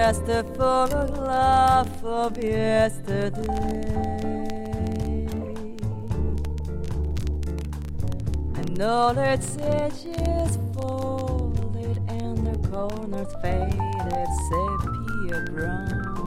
just full of love of yesterday. And all its edges folded and the corners faded sepia brown.